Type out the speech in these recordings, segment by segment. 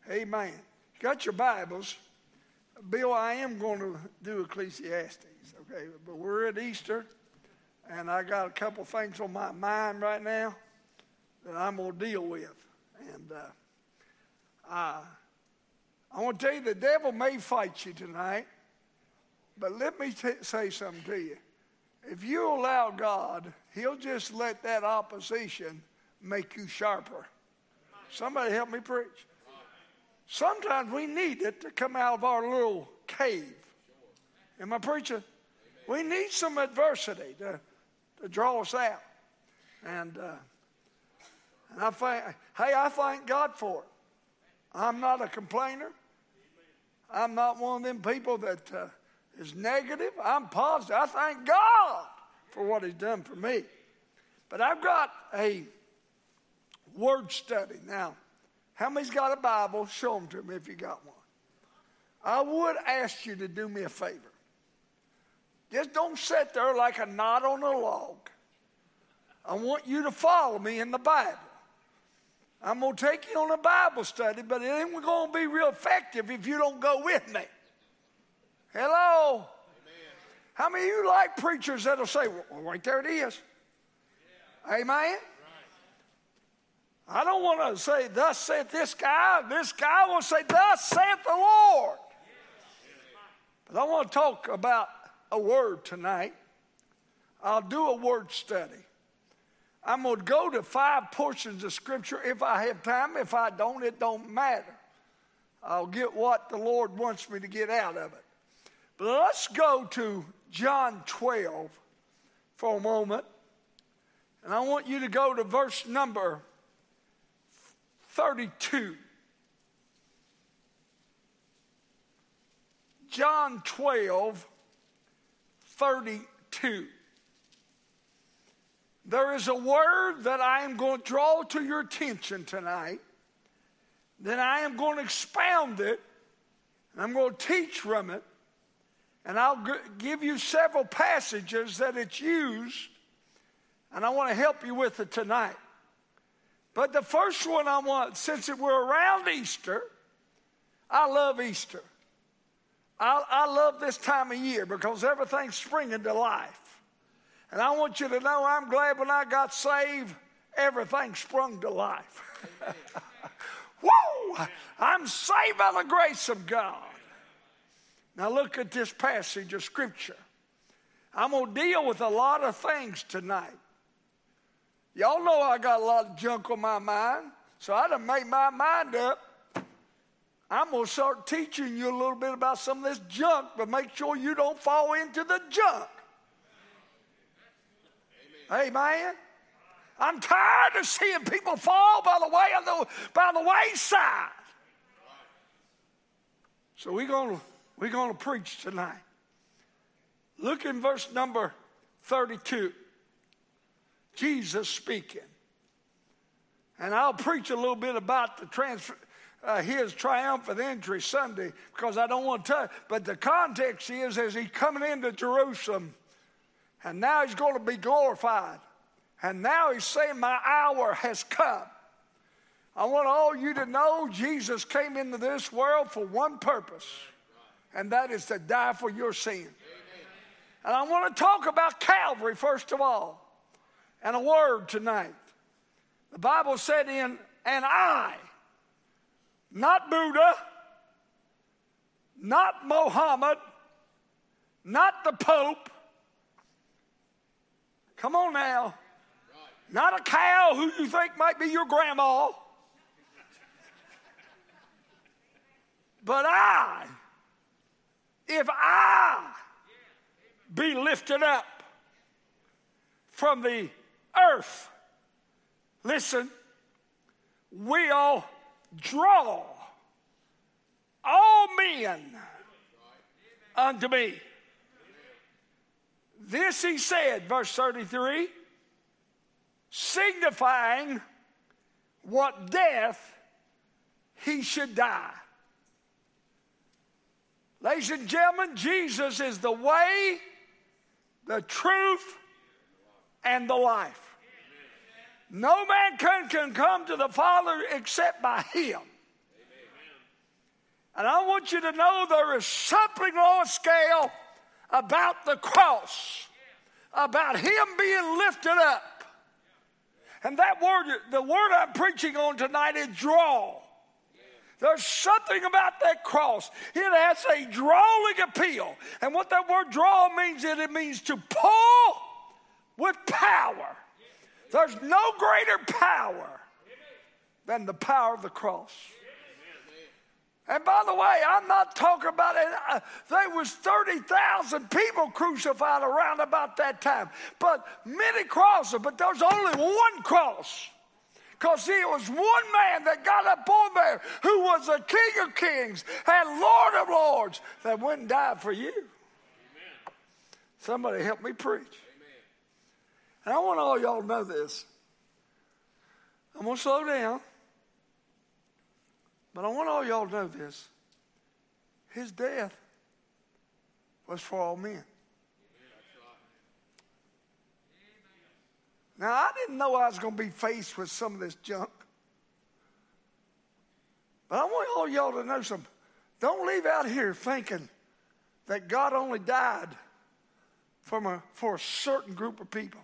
Amen. Got your Bibles. Bill, I am going to do Ecclesiastes, okay? But we're at Easter, and I got a couple things on my mind right now that I'm going to deal with. And I want to tell you, the devil may fight you tonight, but let me say something to you. If you allow God, he'll just let that opposition make you sharper. Somebody help me preach. Sometimes we need it to come out of our little cave. Am I preaching? We need some adversity to draw us out. And I thank God for it. I'm not a complainer. I'm not one of them people that is negative. I'm positive. I thank God for what he's done for me. But I've got a word study. Now, how many's got a Bible? Show them to me if you got one. I would ask you to do me a favor. Just don't sit there like a knot on a log. I want you to follow me in the Bible. I'm going to take you on a Bible study, but it ain't going to be real effective if you don't go with me. Hello? Amen. How many of you like preachers that'll say, well, right there it is? Yeah. Amen? Right. I don't want to say, thus saith this guy. This guy will say, thus saith the Lord. But I want to talk about a word tonight. I'll do a word study. I'm going to go to 5 portions of Scripture if I have time. If I don't, it don't matter. I'll get what the Lord wants me to get out of it. But let's go to John 12 for a moment. And I want you to go to verse number 32. John 12, 32. There is a word that I am going to draw to your attention tonight. Then I am going to expound it. And I'm going to teach from it. And I'll give you several passages that it's used. And I want to help you with it tonight. But the first one I want, since we're around Easter, I love Easter. I love this time of year because everything's springing to life. And I want you to know I'm glad when I got saved, everything sprung to life. Woo! I'm saved by the grace of God. Now look at this passage of Scripture. I'm going to deal with a lot of things tonight. Y'all know I got a lot of junk on my mind, so I done made my mind up. I'm going to start teaching you a little bit about some of this junk, but make sure you don't fall into the junk. Amen. I'm tired of seeing people fall by the wayside. So we're going to preach tonight. Look in verse number 32. Jesus speaking. And I'll preach a little bit about his triumphant entry Sunday because I don't want to tell you. But the context is as he's coming into Jerusalem, and now he's going to be glorified. And now he's saying, my hour has come. I want all you to know Jesus came into this world for one purpose, and that is to die for your sin. And I want to talk about Calvary first of all, and a word tonight. The Bible said and I, not Buddha, not Mohammed, not the Pope. Come on now. Not a cow who you think might be your grandma. But if I be lifted up from the earth, listen, will draw all men unto me. This he said, verse 33, signifying what death he should die. Ladies and gentlemen, Jesus is the way, the truth, and the life. No man can come to the Father except by him. And I want you to know there is something on a scale about the cross, about him being lifted up. And that word, the word I'm preaching on tonight is draw. There's something about that cross. It has a drawing appeal. And what that word draw means is it means to pull with power. There's no greater power than the power of the cross. And by the way, I'm not talking about it. There was 30,000 people crucified around about that time. But many crosses, but there's only one cross. Because see, it was one man that got up on there who was the King of Kings and Lord of Lords that went and died for you. Amen. Somebody help me preach. Amen. And I want all y'all to know this. I'm going to slow down. But I want all y'all to know this. His death was for all men. Now, I didn't know I was going to be faced with some of this junk. But I want all y'all to know something. Don't leave out here thinking that God only died for a certain group of people.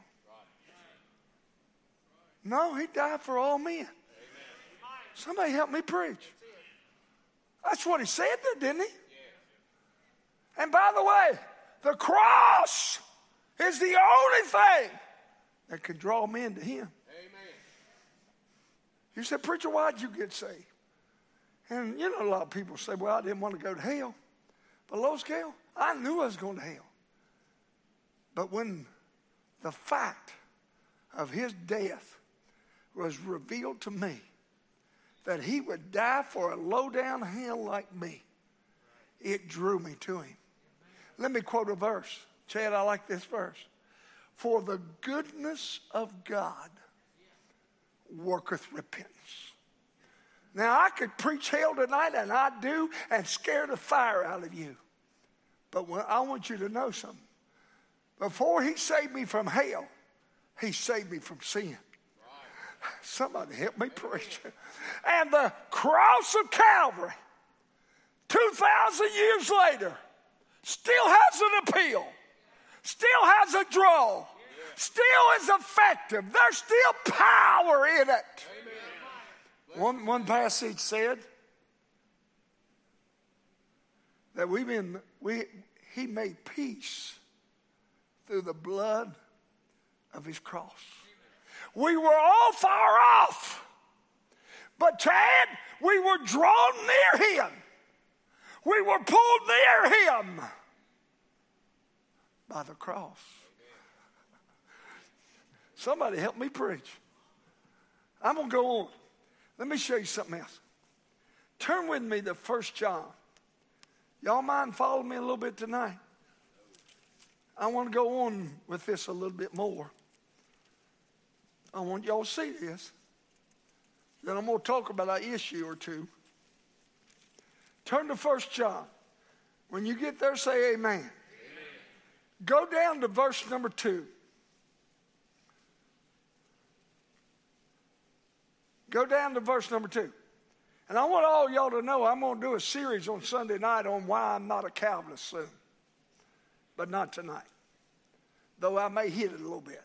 No, he died for all men. Somebody help me preach. That's what he said there, didn't he? And by the way, the cross is the only thing that can draw men to him. Amen. You said, preacher, why'd you get saved? And you know, a lot of people say, well, I didn't want to go to hell. But low scale, I knew I was going to hell. But when the fact of his death was revealed to me, that he would die for a low-down hell like me, it drew me to him. Let me quote a verse. Chad, I like this verse. For the goodness of God worketh repentance. Now, I could preach hell tonight, and I do, and scare the fire out of you. But I want you to know something. Before he saved me from hell, he saved me from sin. Somebody help me preach. And the cross of Calvary, 2,000 years later, still has an appeal, still has a draw, still is effective. There's still power in it. One passage said that he made peace through the blood of his cross. We were all far off. But Chad, we were drawn near him. We were pulled near him by the cross. Somebody help me preach. I'm going to go on. Let me show you something else. Turn with me to 1 John. Y'all mind following me a little bit tonight? I want to go on with this a little bit more. I want y'all to see this. Then I'm going to talk about an issue or two. Turn to 1 John. When you get there, say amen. Amen. Go down to verse number 2. Go down to verse number 2. And I want all y'all to know I'm going to do a series on Sunday night on why I'm not a Calvinist soon. But not tonight. Though I may hit it a little bit.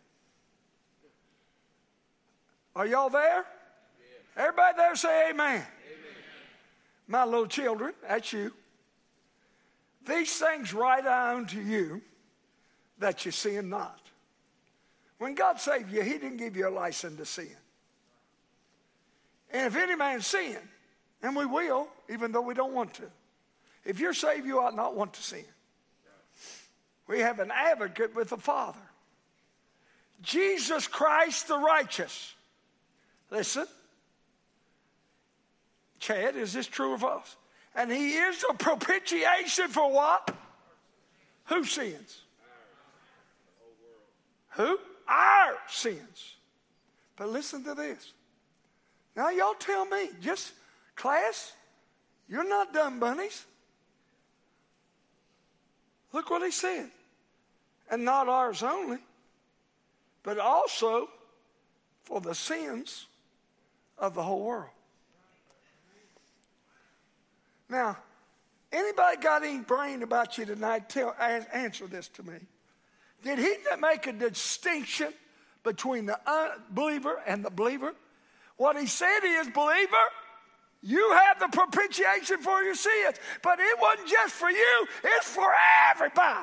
Are y'all there? Yes. Everybody there say amen. Amen. My little children, that's you. These things write I unto you that you sin not. When God saved you, he didn't give you a license to sin. And if any man sin, and we will, even though we don't want to. If you're saved, you ought not want to sin. We have an advocate with the Father. Jesus Christ the righteous. Listen. Chad, is this true or false? And he is a propitiation for what? Who sins? Who? Our sins. But listen to this. Now y'all tell me, just class, you're not dumb bunnies. Look what he said. And not ours only, but also for the sins of the whole world. Now, Anybody got any brain about you tonight? Answer this to me. Did he make a distinction between the unbeliever and the believer? What he said is, believer, you have the propitiation for your sins. But it wasn't just for you, it's for everybody.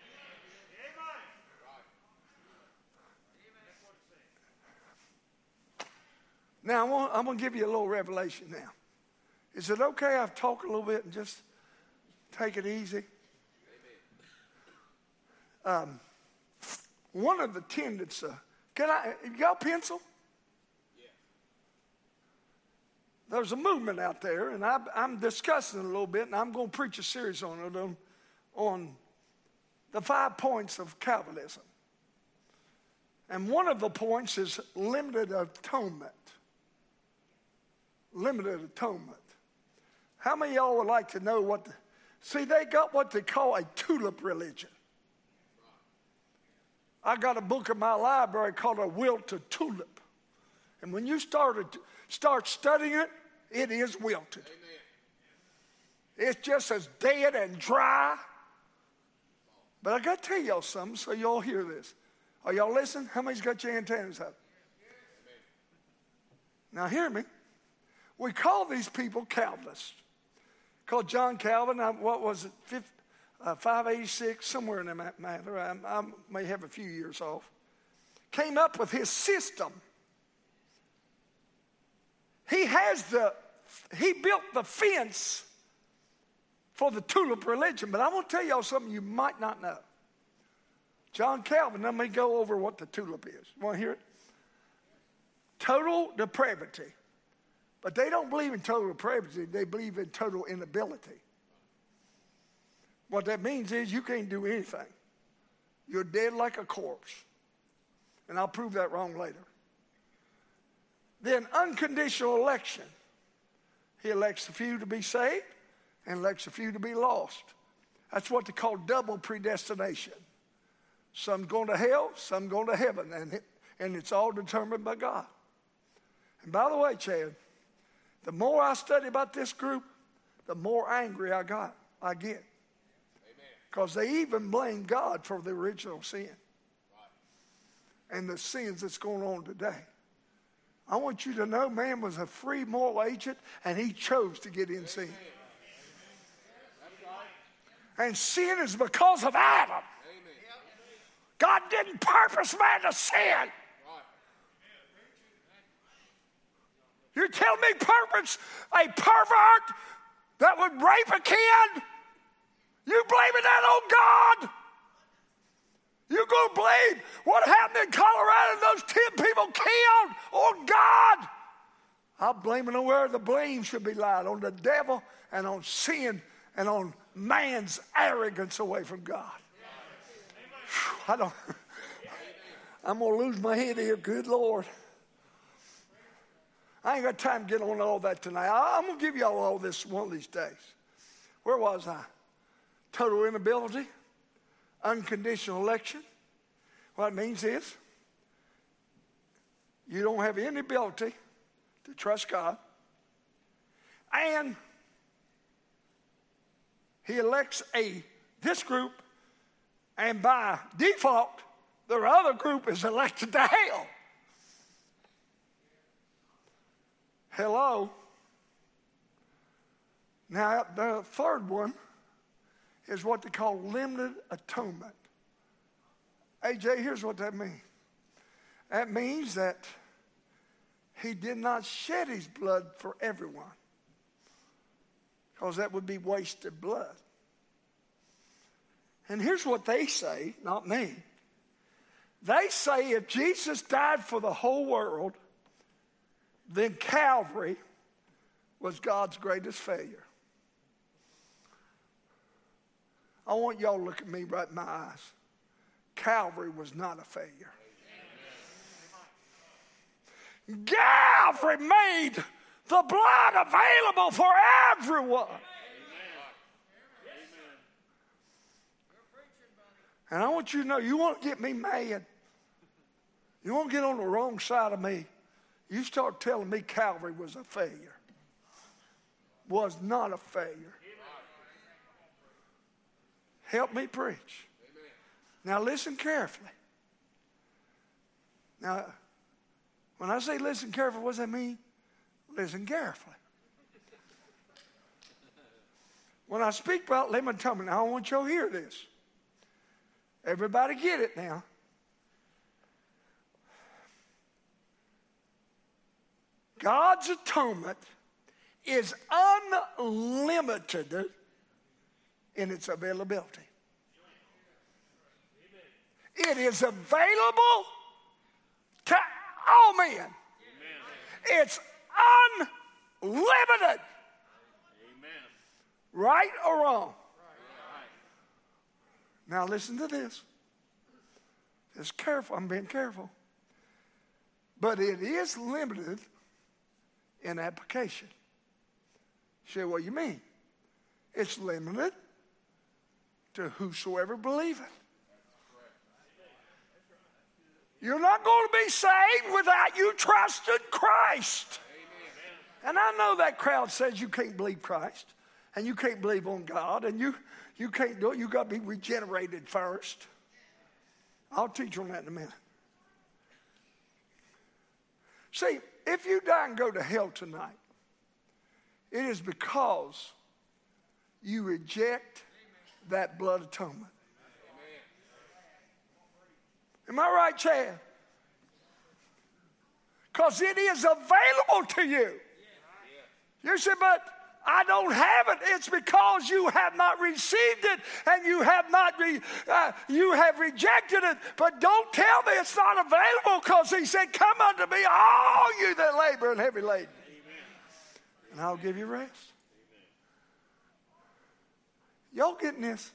Now, I'm going to give you a little revelation now. Is it okay I've talked a little bit and just take it easy? One of the tenets, you got a pencil? Yeah. There's a movement out there, and I'm discussing it a little bit, and I'm going to preach a series on it, on the 5 points of Calvinism. And one of the points is limited atonement. Limited atonement. How many of y'all would like to know they got what they call a tulip religion. I got a book in my library called A Will to Tulip. And when you start studying it, it is wilted. Amen. It's just as dead and dry. But I got to tell y'all something so y'all hear this. Are y'all listening? How many's got your antennas up? Now hear me. We call these people Calvinists. Called John Calvin, what was it, 586, somewhere in that matter. I may have a few years off. Came up with his system. He built the fence for the tulip religion. But I want to tell y'all something you might not know. John Calvin, let me go over what the tulip is. You want to hear it? Total depravity. But they don't believe in total depravity. They believe in total inability. What that means is you can't do anything. You're dead like a corpse. And I'll prove that wrong later. Then unconditional election. He elects a few to be saved and elects a few to be lost. That's what they call double predestination. Some going to hell, some going to heaven. And it's all determined by God. And by the way, Chad, the more I study about this group, the more angry I get. Because they even blame God for the original sin. And the sins that's going on today. I want you to know man was a free moral agent and he chose to get in sin. And sin is because of Adam. God didn't purpose man to sin. You're telling me a pervert that would rape a kid? You blaming that on God? You going to blame what happened in Colorado, those 10 people killed, on God? I'm blaming on where the blame should be laid, on the devil and on sin and on man's arrogance away from God. Whew, I'm going to lose my head here, good Lord. I ain't got time to get on all that tonight. I'm going to give y'all all this one of these days. Where was I? Total inability, unconditional election. What it means is you don't have any ability to trust God. And he elects this group, and by default, the other group is elected to hell. Hello. Now, the third one is what they call limited atonement. AJ, here's what that means. That means that he did not shed his blood for everyone, because that would be wasted blood. And here's what they say, not me. They say if Jesus died for the whole world, then Calvary was God's greatest failure. I want y'all to look at me right in my eyes. Calvary was not a failure. Calvary made the blood available for everyone. And I want you to know, you want to get me mad, you want to get on the wrong side of me, you start telling me Calvary was a failure. Was not a failure. Help me preach. Amen. Now listen carefully. Now, when I say listen carefully, what does that mean? Listen carefully. When I speak about, let me tell me, now I want you to hear this. Everybody get it now. God's atonement is unlimited in its availability. It is available to all men. It's unlimited. Right or wrong? Now listen to this. Just careful. I'm being careful. But it is limited in application. You say, what do you mean? It's limited to whosoever believeth. You're not going to be saved without you trusting Christ. And I know that crowd says you can't believe Christ. And you can't believe on God, and you can't do it. You got to be regenerated first. I'll teach you on that in a minute. See, if you die and go to hell tonight, it is because you reject that blood atonement. Am I right, Chad? Because it is available to you. You say, but I don't have it. It's because you have not received it and you have not you have rejected it. But don't tell me it's not available, because he said, come unto me, all you that labor and heavy laden. Amen. And I'll give you rest. Amen. Y'all getting this?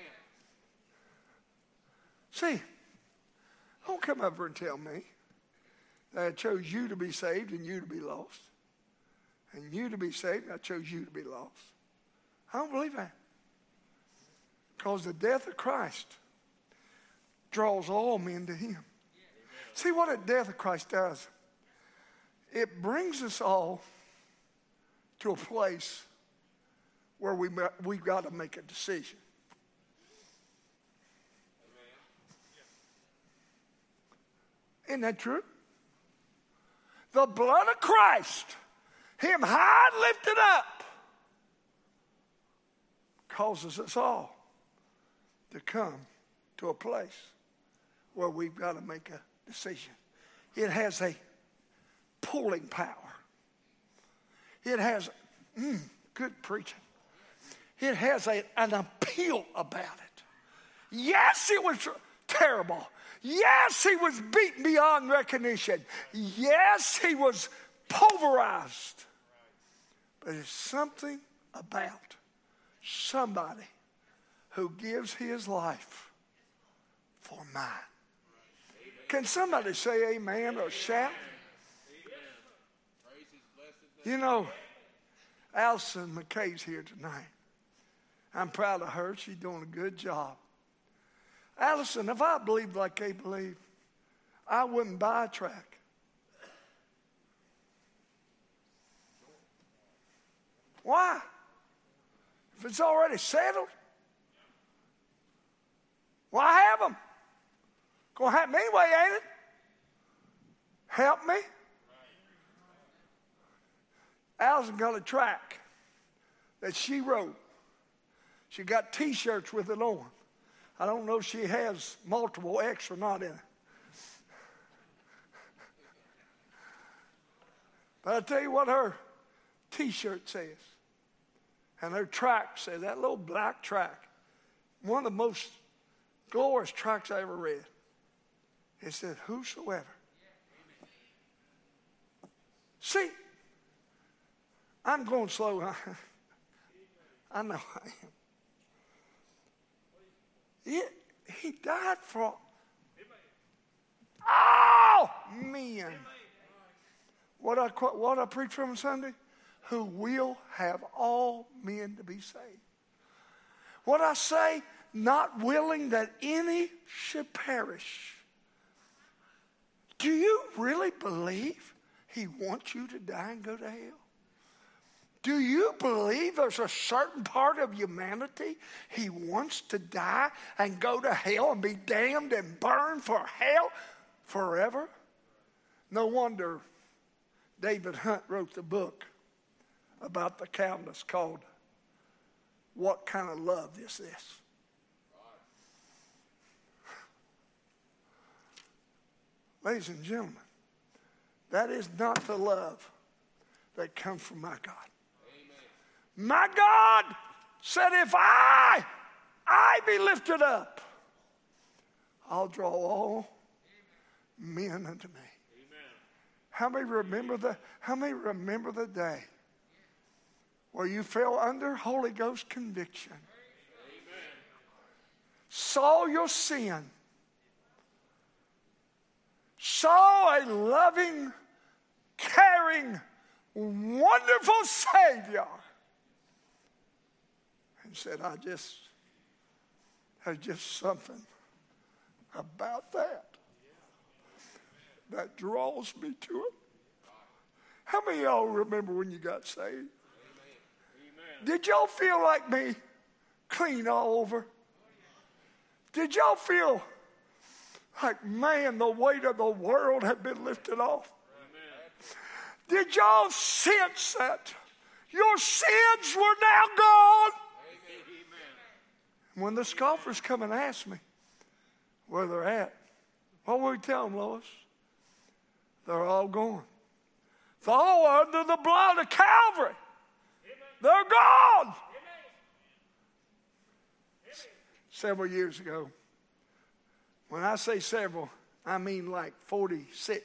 Amen. See, don't come up here and tell me that I chose you to be saved and you to be lost. And you to be saved, I chose you to be lost. I don't believe that. Because the death of Christ draws all men to him. See what the death of Christ does? It brings us all to a place where we've got to make a decision. Isn't that true? The blood of Christ, him high and lifted up, causes us all to come to a place where we've got to make a decision. It has a pulling power. It has, good preaching. It has an appeal about it. Yes, it was terrible. Yes, he was beaten beyond recognition. Yes, he was pulverized. But it's something about somebody who gives his life for mine. Can somebody say amen or shout? You know, Allison McKay's here tonight. I'm proud of her. She's doing a good job. Allison, if I believed like they believe, I wouldn't buy a track. Why? If it's already settled, why have them? Gonna happen anyway, ain't it? Help me. Allison got a track that she wrote. She got T-shirts with it on. I don't know if she has multiple X or not in it. But I tell you what her T-shirt says. And her track says, that little black track, one of the most glorious tracks I ever read. It said, whosoever. See, I'm going slow. I know I am. He died for all men. What I preach from Sunday? Who will have all men to be saved. What I say, not willing that any should perish. Do you really believe he wants you to die and go to hell? Do you believe there's a certain part of humanity he wants to die and go to hell and be damned and burned for hell forever? No wonder David Hunt wrote the book about the Calvinists called What Kind of Love Is This? Ladies and gentlemen, that is not the love that comes from my God. Amen. My God said, if I be lifted up, I'll draw all men unto me. Amen. How many remember the day where you fell under Holy Ghost conviction? Amen. Saw your sin, saw a loving, caring, wonderful Savior, and said, there's just something about that draws me to it. How many of y'all remember when you got saved? Amen. Did y'all feel like me, clean all over? Did y'all feel like, man, the weight of the world had been lifted off? Amen. Did y'all sense that your sins were now gone? Amen. When the scoffers come and ask me where they're at, what will we tell them, Lois? They're all gone. They're all under the blood of Calvary. Amen. They're gone. Amen. Several years ago, when I say several, I mean like 46.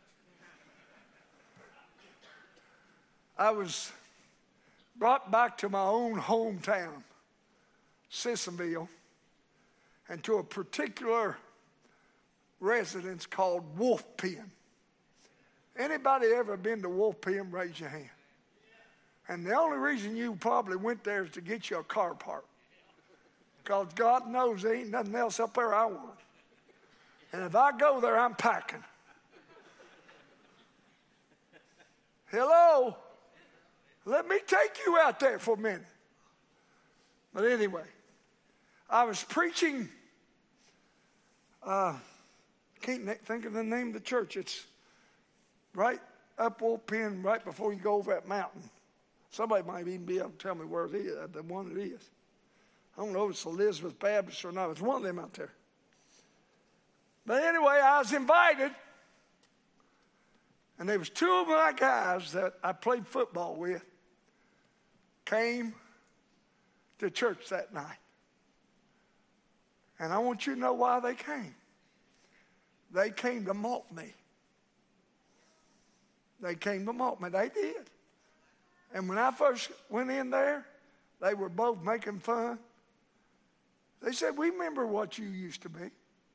I was brought back to my own hometown, Sissonville, and to a particular residence called Wolf Pen. Anybody ever been to Wolf Pen? Raise your hand. And the only reason you probably went there is to get you a car park. Because God knows there ain't nothing else up there I want. And if I go there, I'm packing. Hello? Let me take you out there for a minute. But anyway, I was preaching, can't think of the name of the church. It's right up Wolf Pen, right before you go over that mountain. Somebody might even be able to tell me where it is, the one it is. I don't know if it's Elizabeth Baptist or not. It's one of them out there. But anyway, I was invited, and there was two of my guys that I played football with came to church that night. And I want you to know why they came. They came to mock me. They came to mock me. They did. And when I first went in there, they were both making fun. They said, we remember what you used to be.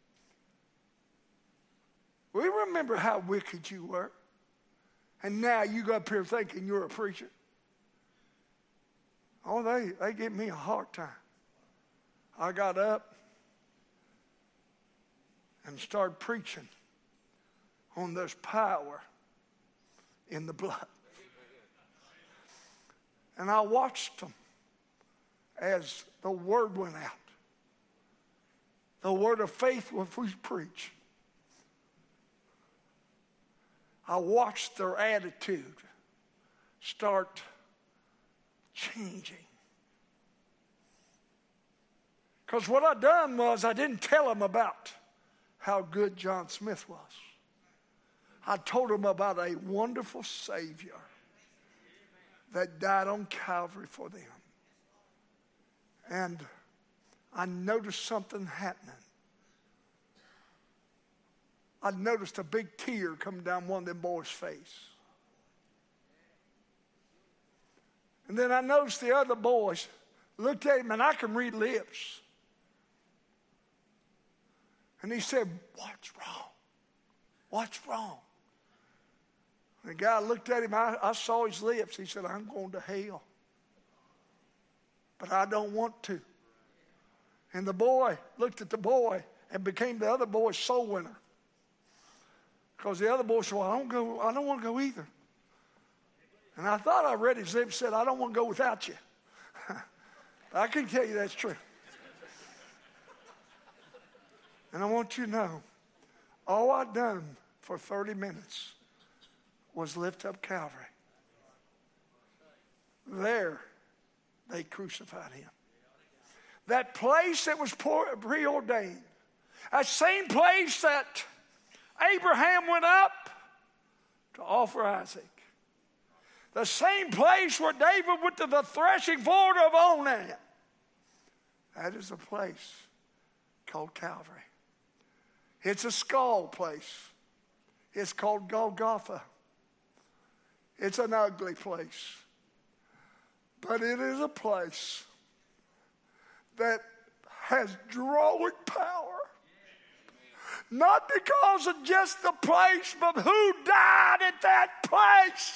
We remember how wicked you were. And now you go up here thinking you're a preacher. Oh, they give me a hard time. I got up and started preaching on this power in the blood. And I watched them as the word went out. The word of faith was preached. I watched their attitude start changing. Because what I done was I didn't tell them about how good John Smith was. I told them about a wonderful Savior that died on Calvary for them. And I noticed something happening. I noticed a big tear come down one of them boys' face. And then I noticed the other boys looked at him, and I can read lips. And he said, "What's wrong? What's wrong?" The guy looked at him. I saw his lips. He said, "I'm going to hell. But I don't want to." And the boy looked at the boy and became the other boy's soul winner. Because the other boy said, "Well, I don't want to go either." And I thought I read his lips, said, I don't want to go without you. I can tell you that's true. And I want you to know, all I'd done for 30 minutes was lift up Calvary. There, they crucified him. That place that was preordained, that same place that Abraham went up to offer Isaac, the same place where David went to the threshing floor of Onan, that is a place called Calvary. It's a skull place. It's called Golgotha. It's an ugly place. But it is a place that has drawing power. Not because of just the place, but who died at that place.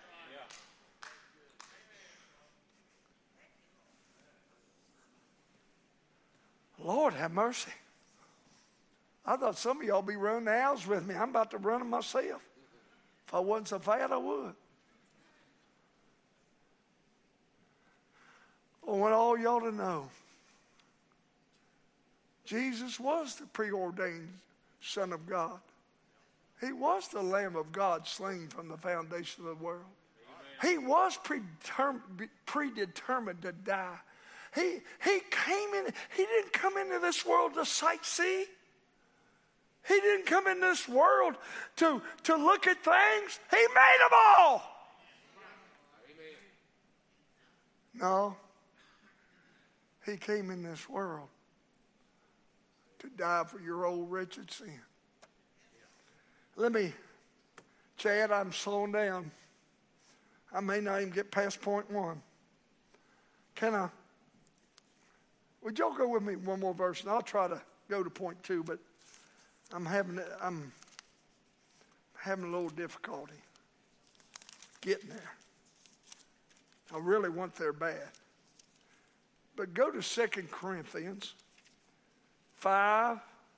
Lord have mercy. I thought some of y'all be running the hours with me. I'm about to run them myself. If I wasn't so fat, I would. I want all y'all to know, Jesus was the preordained Son of God. He was the Lamb of God slain from the foundation of the world. Amen. He was predetermined to die. He came in. He didn't come into this world to sightsee. He didn't come in this world to look at things. He made them all. Amen. No. He came in this world to die for your old wretched sin. Chad, I'm slowing down. I may not even get past point 1. Would y'all go with me one more verse, and I'll try to go to point 2, but I'm having a little difficulty getting there. I really want there bad. But go to 2 Corinthians 5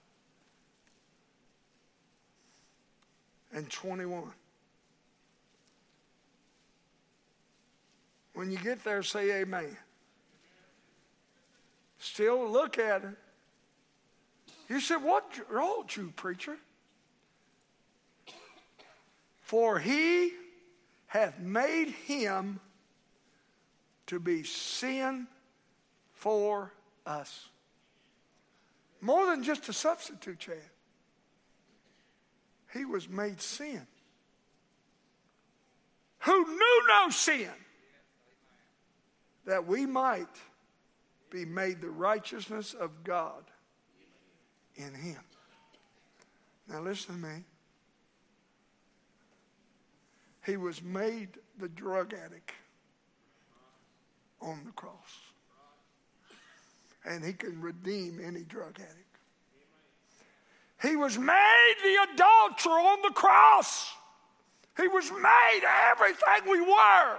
and 21. When you get there, say amen. Still look at it. You said, what wrote you, preacher? For he hath made him to be sin for us. More than just a substitute, Chad. He was made sin. Who knew no sin, that we might be made the righteousness of God in him. Now listen to me. He was made the drug addict on the cross. And he can redeem any drug addict. He was made the adulterer on the cross. He was made everything we were.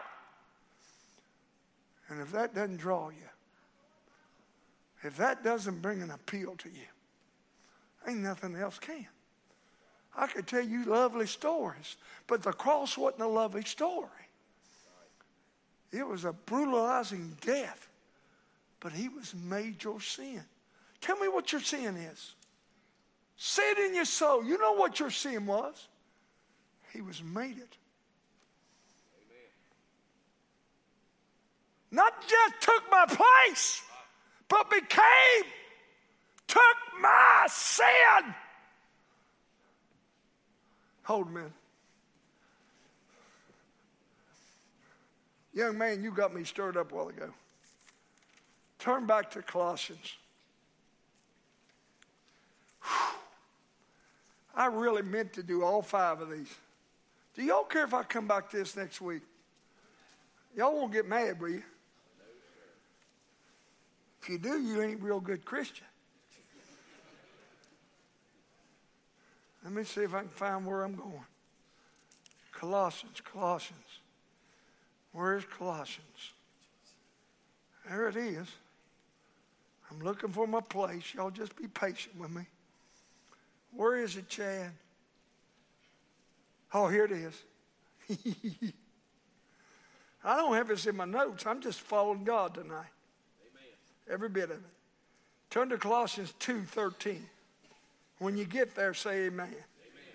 And if that doesn't draw you, if that doesn't bring an appeal to you, ain't nothing else can. I could tell you lovely stories, but the cross wasn't a lovely story. It was a brutalizing death, but he was made your sin. Tell me what your sin is. Say it in your soul. You know what your sin was. He was made it. Amen. Not just took my place, but took my sin. Hold a minute. Young man, you got me stirred up a while ago. Turn back to Colossians. Whew. I really meant to do all 5 of these. Do y'all care if I come back to this next week? Y'all won't get mad, will you? If you do, you ain't a real good Christian. Let me see if I can find where I'm going. Colossians. Where is Colossians? There it is. I'm looking for my place. Y'all just be patient with me. Where is it, Chad? Oh, here it is. I don't have this in my notes. I'm just following God tonight. Amen. Every bit of it. Turn to Colossians 2:13. When you get there, say amen. Amen.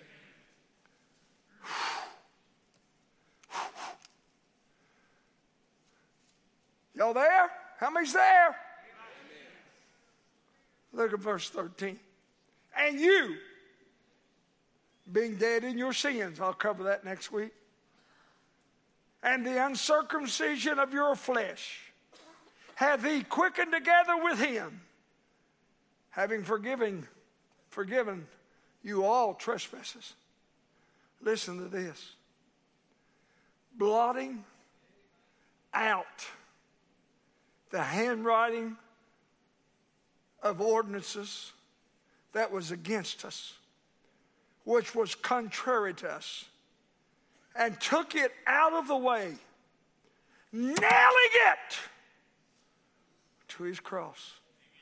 Y'all there? How many's there? Amen. Look at verse 13. And you, being dead in your sins, I'll cover that next week, and the uncircumcision of your flesh, hath he quickened together with him, having forgiven you all trespasses. Listen to this. Blotting out the handwriting of ordinances that was against us, which was contrary to us, and took it out of the way, nailing it to his cross.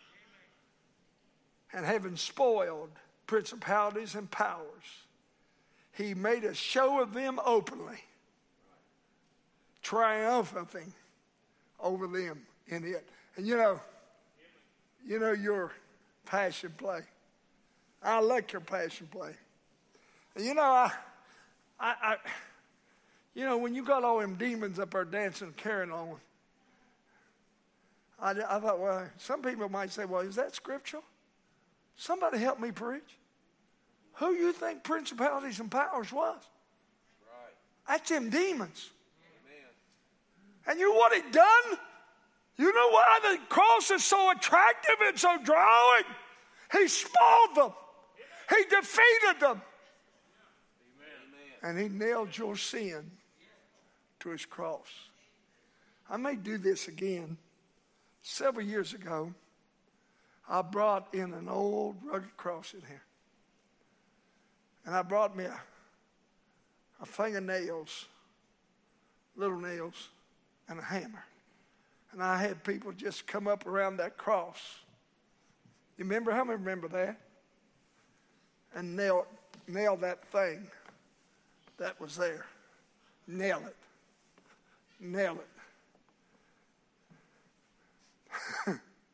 And having spoiled principalities and powers, he made a show of them openly, triumphing over them in it. And you know your passion play. I like your passion play. And when you got all them demons up there dancing and carrying on, I thought, well, some people might say, well, is that scriptural? Somebody help me preach. Who you think principalities and powers was? Right. That's them demons. Amen. And you know what it done? You know why the cross is so attractive and so drawing? He spoiled them. He defeated them. Amen. And he nailed your sin to his cross. I may do this again. Several years ago, I brought in an old rugged cross in here. And I brought me a thing of nails, little nails, and a hammer. And I had people just come up around that cross. You remember? How many remember that? And nail that thing that was there. Nail it. Nail it.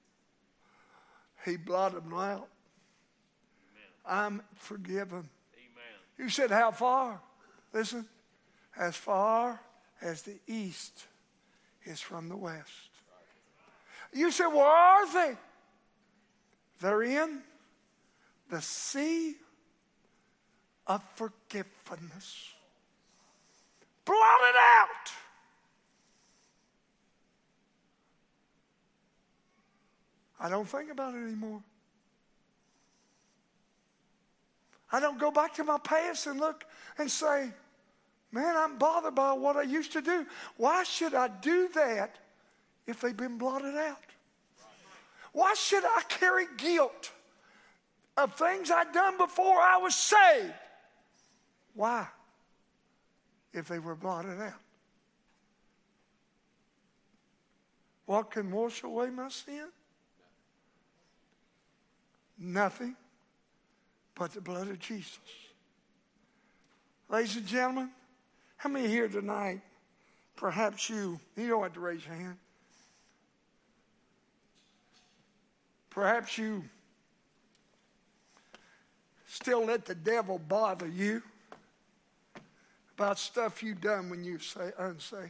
He blotted them out. Amen. I'm forgiven. Amen. You said, how far? Listen, as far as the east is from the west. You said, where are they? They're in the sea of forgiveness. Blotted out. I don't think about it anymore. I don't go back to my past and look and say, man, I'm bothered by what I used to do. Why should I do that if they've been blotted out? Why should I carry guilt of things I'd done before I was saved? Why? If they were blotted out. What can wash away my sin? Nothing but the blood of Jesus. Ladies and gentlemen, how many here tonight, perhaps you don't have to raise your hand. Perhaps you still let the devil bother you about stuff you've done when you say unsaved.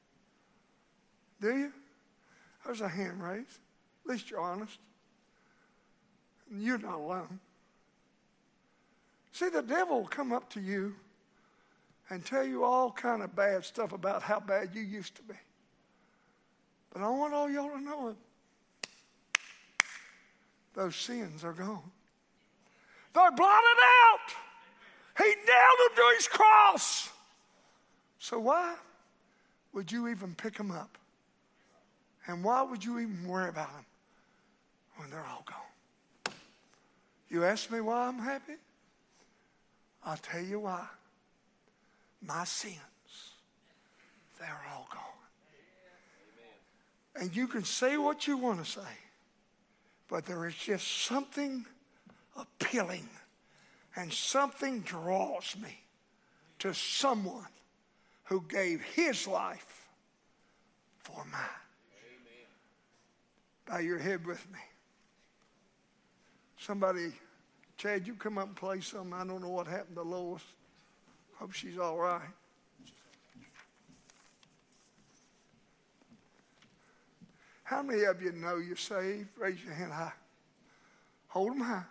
Do you? There's a hand raised. At least you're honest. And you're not alone. See, the devil will come up to you and tell you all kind of bad stuff about how bad you used to be. But I want all y'all to know it. Those sins are gone. They're blotted out. He nailed them to his cross. So why would you even pick them up? And why would you even worry about them when they're all gone? You ask me why I'm happy? I'll tell you why. My sins, they're all gone. Amen. And you can say what you want to say, but there is just something appealing and something draws me to someone who gave his life for mine. Bow your head with me. Somebody, Chad, you come up and play something. I don't know what happened to Lois. Hope she's all right. How many of you know you're saved? Raise your hand high. Hold them high.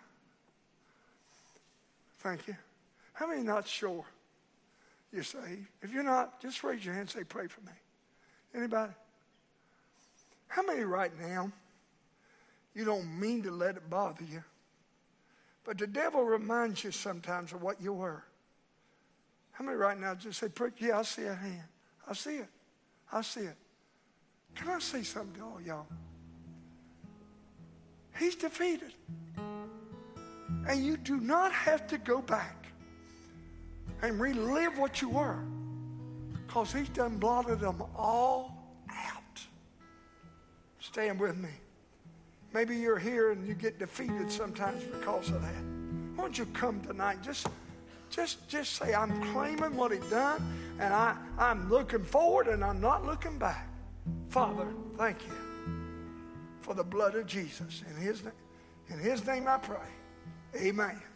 Thank you. How many not sure you're saved? If you're not, just raise your hand and say, pray for me. Anybody? How many right now, you don't mean to let it bother you, but the devil reminds you sometimes of what you were? How many right now just say, yeah, I see a hand. I see it. I see it. Can I say something to all y'all? He's defeated. And you do not have to go back and relive what you were, because he's done blotted them all out. Stand with me. Maybe you're here and you get defeated sometimes because of that. Why don't you come tonight? Just say, I'm claiming what he done, and I'm looking forward and I'm not looking back. Father, thank you for the blood of Jesus. In his name I pray. Amen.